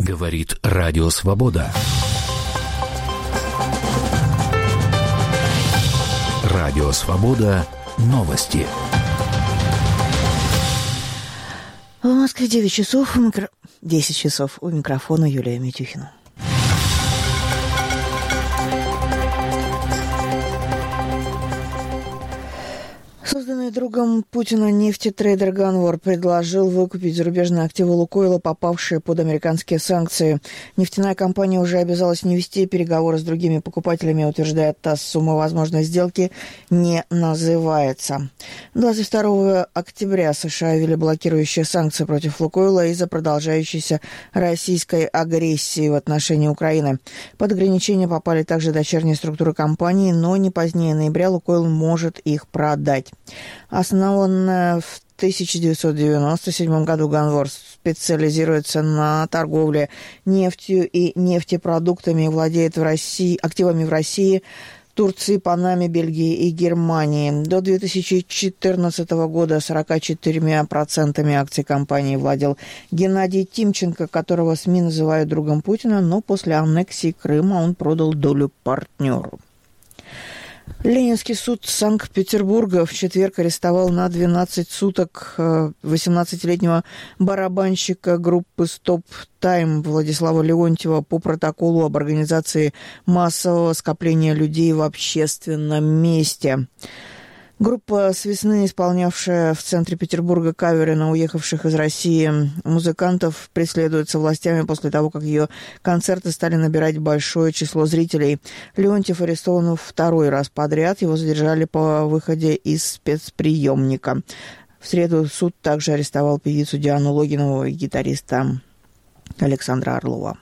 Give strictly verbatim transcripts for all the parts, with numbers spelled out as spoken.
Говорит Радио Свобода. Радио Свобода. Новости. В Москве девять часов, микро... десять часов. У микрофона Юлия Митюхина. Созданный другом Путина нефтетрейдер Ганвор предложил выкупить зарубежные активы «Лукойла», попавшие под американские санкции. Нефтяная компания уже обязалась не вести переговоры с другими покупателями, утверждает ТАСС. Сумма возможной сделки не называется. двадцать второго октября США ввели блокирующие санкции против «Лукойла» из-за продолжающейся российской агрессии в отношении Украины. Под ограничения попали также дочерние структуры компании, но не позднее ноября «Лукойл» может их продать. Основанная в тысяча девятьсот девяносто седьмом году, Ганвор специализируется на торговле нефтью и нефтепродуктами и владеет в России, активами в России, Турции, Панаме, Бельгии и Германии. До две тысячи четырнадцатого года сорок четыре процента акций компании владел Геннадий Тимченко, которого СМИ называют другом Путина, но после аннексии Крыма он продал долю партнеру. Ленинский суд Санкт-Петербурга в четверг арестовал на двенадцать суток восемнадцатилетнего барабанщика группы «Стоп Тайм» Владислава Леонтьева по протоколу об организации массового скопления людей в общественном месте. Группа с весны, исполнявшая в центре Петербурга каверы на уехавших из России музыкантов, преследуется властями после того, как ее концерты стали набирать большое число зрителей. Леонтьев арестован второй раз подряд. Его задержали по выходе из спецприемника. В среду суд также арестовал певицу Диану Логинову и гитариста Александра Орлова.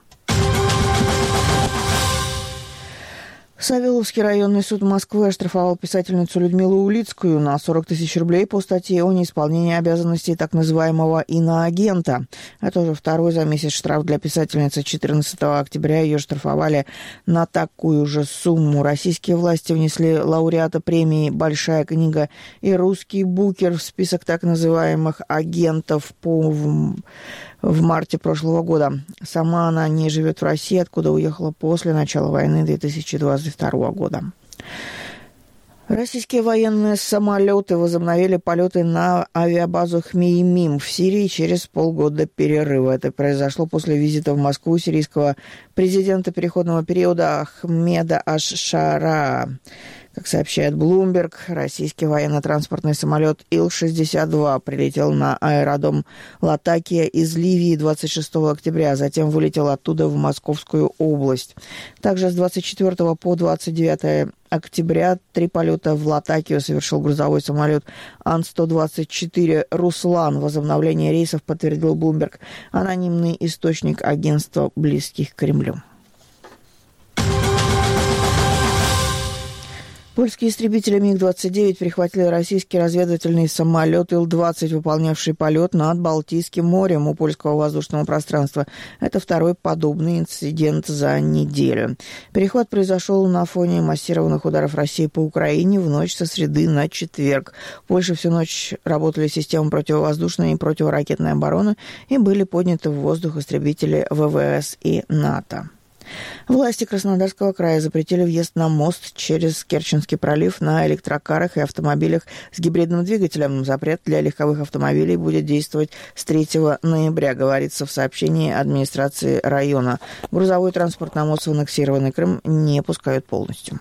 Савеловский районный суд Москвы оштрафовал писательницу Людмилу Улицкую на сорок тысяч рублей по статье о неисполнении обязанностей так называемого иноагента. Это уже второй за месяц штраф для писательницы. четырнадцатого октября ее штрафовали на такую же сумму. Российские власти внесли лауреата премии «Большая книга» и «Русский букер» в список так называемых агентов по... в марте прошлого года. Сама она не живет в России, откуда уехала после начала войны две тысячи двадцать второго года. Российские военные самолеты возобновили полеты на авиабазу Хмеймим в Сирии через полгода перерыва. Это произошло после визита в Москву сирийского президента переходного периода Ахмеда Аш-Шара. Как сообщает Bloomberg, российский военно-транспортный самолет Ил шестьдесят два прилетел на аэродром Латакия из Ливии двадцать шестого октября, а затем вылетел оттуда в Московскую область. Также с двадцать четвёртого по двадцать девятое октября три полета в Латакию совершил грузовой самолет Ан сто двадцать четыре «Руслан». Возобновление рейсов подтвердил Bloomberg, анонимный источник агентства, близких к Кремлю. Польские истребители Миг двадцать девять перехватили российский разведывательный самолет Ил двадцать, выполнявший полет над Балтийским морем у польского воздушного пространства. Это второй подобный инцидент за неделю. Перехват произошел на фоне массированных ударов России по Украине в ночь со среды на четверг. В Польше всю ночь работали системы противовоздушной и противоракетной обороны и были подняты в воздух истребители ВВС и НАТО. Власти Краснодарского края запретили въезд на мост через Керченский пролив на электрокарах и автомобилях с гибридным двигателем. Запрет для легковых автомобилей будет действовать с третьего ноября, говорится в сообщении администрации района. Грузовой транспорт на мост в аннексированный Крым не пускают полностью.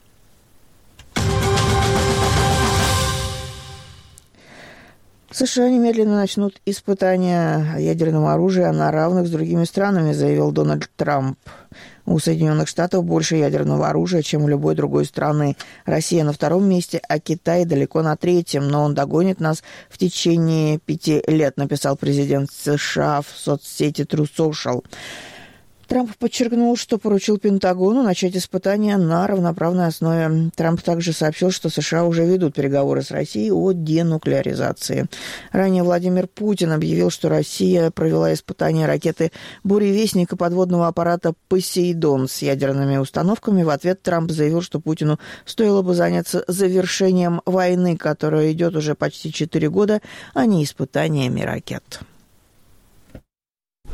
США немедленно начнут испытания ядерного оружия на равных с другими странами, заявил Дональд Трамп. У Соединенных Штатов больше ядерного оружия, чем у любой другой страны. Россия на втором месте, а Китай далеко на третьем. Но он догонит нас в течение пяти лет, написал президент США в соцсети True Social. Трамп подчеркнул, что поручил Пентагону начать испытания на равноправной основе. Трамп также сообщил, что США уже ведут переговоры с Россией о денуклеаризации. Ранее Владимир Путин объявил, что Россия провела испытания ракеты «Буревестник» и подводного аппарата «Посейдон» с ядерными установками. В ответ Трамп заявил, что Путину стоило бы заняться завершением войны, которая идет уже почти четыре года, а не испытаниями ракет.